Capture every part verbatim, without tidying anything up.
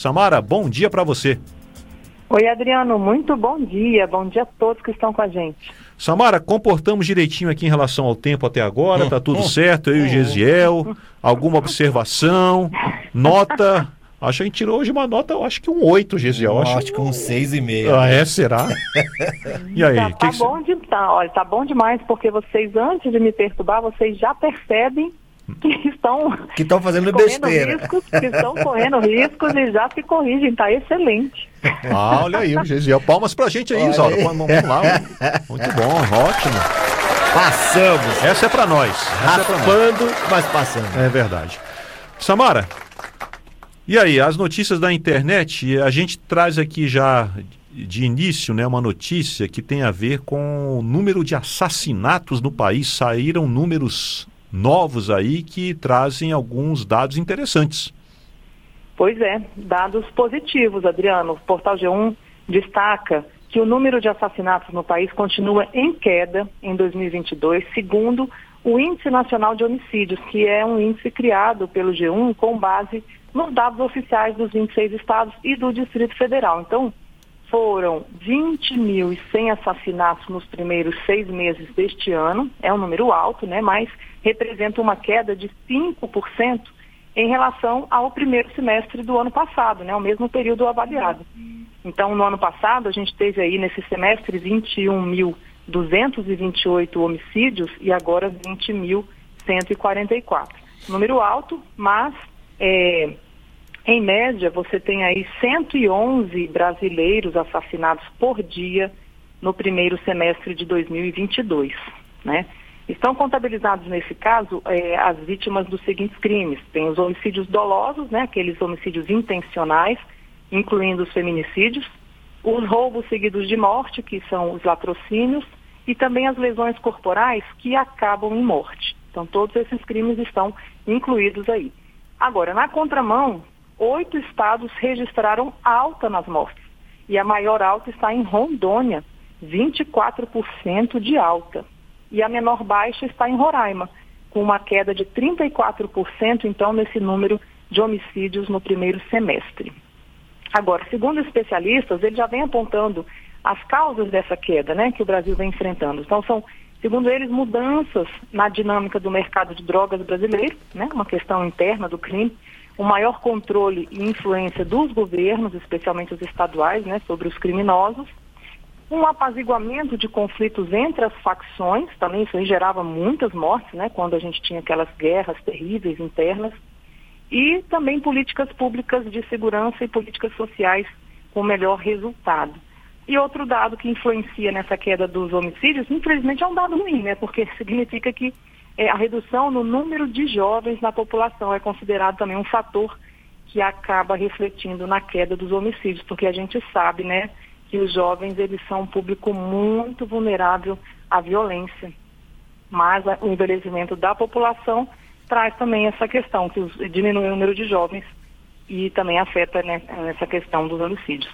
Samara, bom dia para você. Oi, Adriano, muito bom dia. Bom dia a todos que estão com a gente. Samara, comportamos direitinho aqui em relação ao tempo até agora, tá tudo certo, eu e o Gesiel, alguma observação, nota, acho que a gente tirou hoje uma nota, eu acho que um oito, Gesiel. Eu acho, acho que um seis e meio. Ah, é? Será? E aí? Tá, que tá que bom de, tá, olha, tá bom demais, porque vocês, antes de me perturbar, vocês já percebem que estão Que estão fazendo correndo besteira. riscos, que estão correndo riscos e já se corrigem, tá excelente. Ah, olha aí, o Gesiel. Palmas pra gente aí, Olha Isaura. aí. Vamos lá. Muito bom, ótimo. Passamos. Essa é pra nós. Essa é pra nós. Raspando, mas passando. É verdade. Samara, e aí, as notícias da internet, a gente traz aqui já de início, né, uma notícia que tem a ver com o número de assassinatos no país. Saíram números novos aí que trazem alguns dados interessantes. Pois é, dados positivos, Adriano. O Portal G um destaca que o número de assassinatos no país continua em queda em dois mil e vinte e dois, segundo o Índice Nacional de Homicídios, que é um índice criado pelo G um com base nos dados oficiais dos vinte e seis estados e do Distrito Federal. Então, foram vinte mil e cem assassinatos nos primeiros seis meses deste ano, é um número alto, né, mas representa uma queda de cinco por cento em relação ao primeiro semestre do ano passado, né, o mesmo período avaliado. Então, no ano passado, a gente teve aí nesse semestre vinte e um mil duzentos e vinte e oito homicídios e agora vinte mil cento e quarenta e quatro. Número alto, mas é, em média você tem aí cento e onze brasileiros assassinados por dia no primeiro semestre de dois mil e vinte e dois, né? Estão contabilizados nesse caso é, as vítimas dos seguintes crimes. Tem os homicídios dolosos, né, aqueles homicídios intencionais, incluindo os feminicídios, os roubos seguidos de morte, que são os latrocínios, e também as lesões corporais que acabam em morte. Então, todos esses crimes estão incluídos aí. Agora, na contramão, oito estados registraram alta nas mortes. E a maior alta está em Rondônia, vinte e quatro por cento de alta. E a menor baixa está em Roraima, com uma queda de trinta e quatro por cento, então, nesse número de homicídios no primeiro semestre. Agora, segundo especialistas, eles já vêm apontando as causas dessa queda, né, que o Brasil vem enfrentando. Então, são, segundo eles, mudanças na dinâmica do mercado de drogas brasileiro, né, uma questão interna do crime, o maior controle e influência dos governos, especialmente os estaduais, né, sobre os criminosos, um apaziguamento de conflitos entre as facções, também isso aí gerava muitas mortes, né, quando a gente tinha aquelas guerras terríveis internas, e também políticas públicas de segurança e políticas sociais com melhor resultado. E outro dado que influencia nessa queda dos homicídios, infelizmente é um dado ruim, né, porque significa que é, a redução no número de jovens na população é considerado também um fator que acaba refletindo na queda dos homicídios, porque a gente sabe, né, que os jovens, eles são um público muito vulnerável à violência. Mas a, o envelhecimento da população traz também essa questão, que os, diminui o número de jovens e também afeta, né, essa questão dos homicídios.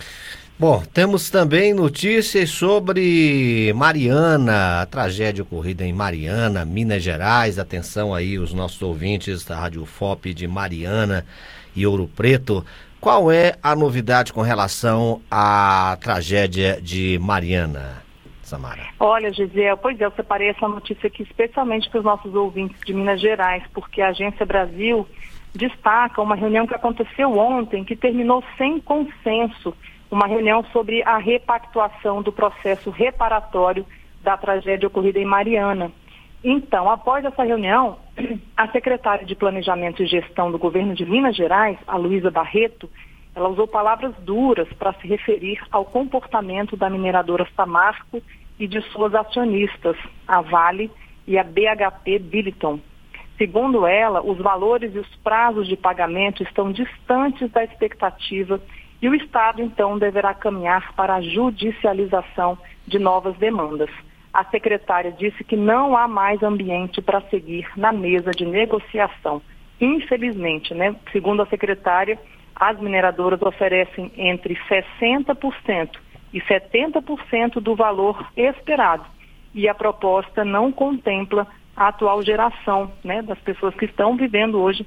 Bom, temos também notícias sobre Mariana, a tragédia ocorrida em Mariana, Minas Gerais. Atenção aí os nossos ouvintes da Rádio F O P de Mariana e Ouro Preto. Qual é a novidade com relação à tragédia de Mariana, Samara? Olha, Gisele, pois é, eu separei essa notícia aqui especialmente para os nossos ouvintes de Minas Gerais, porque a Agência Brasil destaca uma reunião que aconteceu ontem, que terminou sem consenso, uma reunião sobre a repactuação do processo reparatório da tragédia ocorrida em Mariana. Então, após essa reunião, a secretária de Planejamento e Gestão do governo de Minas Gerais, a Luísa Barreto, ela usou palavras duras para se referir ao comportamento da mineradora Samarco e de suas acionistas, a Vale e a B H P Billiton. Segundo ela, os valores e os prazos de pagamento estão distantes da expectativa e o Estado, então, deverá caminhar para a judicialização de novas demandas. A secretária disse que não há mais ambiente para seguir na mesa de negociação. Infelizmente, né, segundo a secretária, as mineradoras oferecem entre sessenta por cento e setenta por cento do valor esperado. E a proposta não contempla a atual geração, né, das pessoas que estão vivendo hoje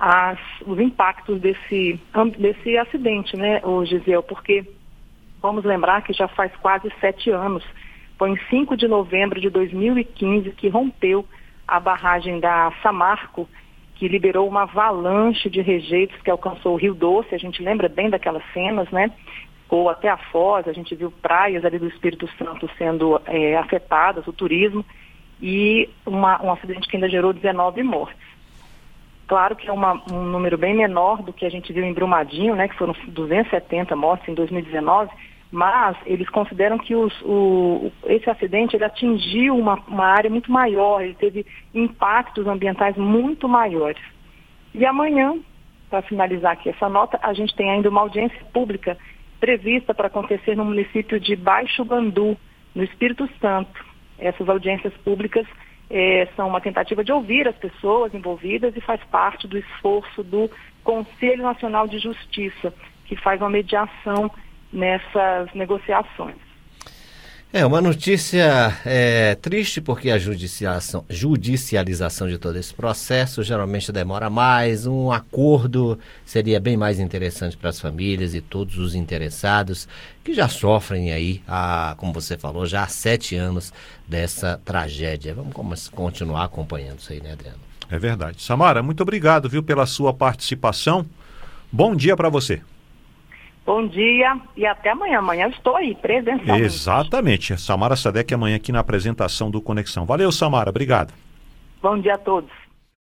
as, os impactos desse, desse acidente, né, ô Gisele, porque vamos lembrar que já faz quase sete anos, foi em cinco de novembro de dois mil e quinze que rompeu a barragem da Samarco, que liberou uma avalanche de rejeitos que alcançou o Rio Doce. A gente lembra bem daquelas cenas, né? Ou até a Foz, a gente viu praias ali do Espírito Santo sendo é, afetadas, o turismo, e uma, um acidente que ainda gerou dezenove mortes. Claro que é uma, um número bem menor do que a gente viu em Brumadinho, né? Que foram duzentas e setenta mortes em dois mil e dezenove, mas eles consideram que os, o, esse acidente ele atingiu uma, uma área muito maior, ele teve impactos ambientais muito maiores. E amanhã, para finalizar aqui essa nota, a gente tem ainda uma audiência pública prevista para acontecer no município de Baixo Guandu, no Espírito Santo. Essas audiências públicas eh, são uma tentativa de ouvir as pessoas envolvidas e faz parte do esforço do Conselho Nacional de Justiça, que faz uma mediação nessas negociações. É uma notícia é, triste, porque a judicialização, judicialização de todo esse processo geralmente demora mais. Um acordo seria bem mais interessante para as famílias e todos os interessados que já sofrem aí, há, como você falou, já há sete anos dessa tragédia. Vamos continuar acompanhando isso aí, né, Adriano? É verdade. Samara, muito obrigado, viu, pela sua participação. Bom dia para você. Bom dia e até amanhã. Amanhã eu estou aí, presencialmente. Exatamente. Samara Sadeck amanhã aqui na apresentação do Conexão. Valeu, Samara. Obrigado. Bom dia a todos.